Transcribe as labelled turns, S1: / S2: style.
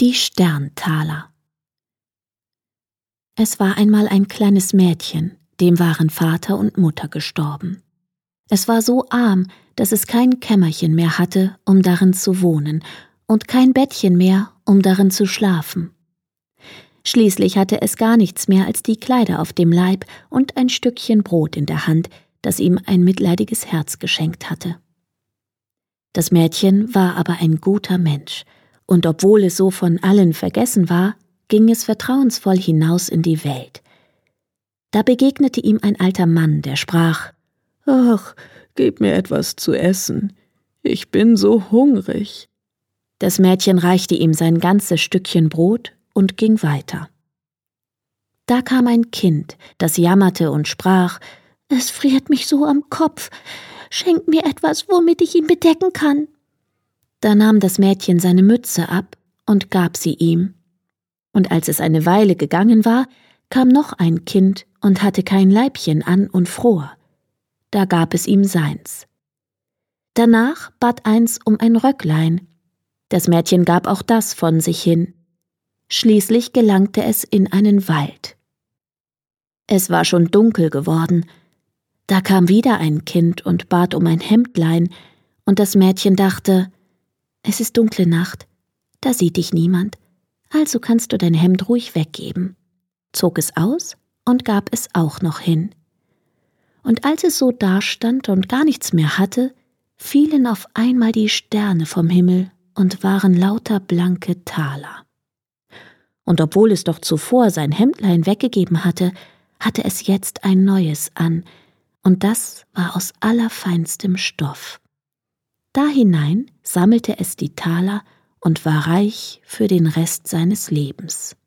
S1: Die Sterntaler. Es war einmal ein kleines Mädchen, dem waren Vater und Mutter gestorben. Es war so arm, dass es kein Kämmerchen mehr hatte, um darin zu wohnen, und kein Bettchen mehr, um darin zu schlafen. Schließlich hatte es gar nichts mehr als die Kleider auf dem Leib und ein Stückchen Brot in der Hand, das ihm ein mitleidiges Herz geschenkt hatte. Das Mädchen war aber ein guter Mensch, und obwohl es so von allen vergessen war, ging es vertrauensvoll hinaus in die Welt. Da begegnete ihm ein alter Mann, der sprach: »Ach, gib mir etwas zu essen, ich bin so hungrig.« Das Mädchen reichte ihm sein ganzes Stückchen Brot und ging weiter. Da kam ein Kind, das jammerte und sprach: »Es friert mich so am Kopf, schenk mir etwas, womit ich ihn bedecken kann.« Da nahm das Mädchen seine Mütze ab und gab sie ihm. Und als es eine Weile gegangen war, kam noch ein Kind und hatte kein Leibchen an und fror. Da gab es ihm seins. Danach bat eins um ein Röcklein. Das Mädchen gab auch das von sich hin. Schließlich gelangte es in einen Wald. Es war schon dunkel geworden. Da kam wieder ein Kind und bat um ein Hemdlein, und das Mädchen dachte: »Es ist dunkle Nacht, da sieht dich niemand, also kannst du dein Hemd ruhig weggeben«, zog es aus und gab es auch noch hin. Und als es so dastand und gar nichts mehr hatte, fielen auf einmal die Sterne vom Himmel und waren lauter blanke Taler. Und obwohl es doch zuvor sein Hemdlein weggegeben hatte, hatte es jetzt ein neues an, und das war aus allerfeinstem Stoff. Da hinein sammelte es die Taler und war reich für den Rest seines Lebens.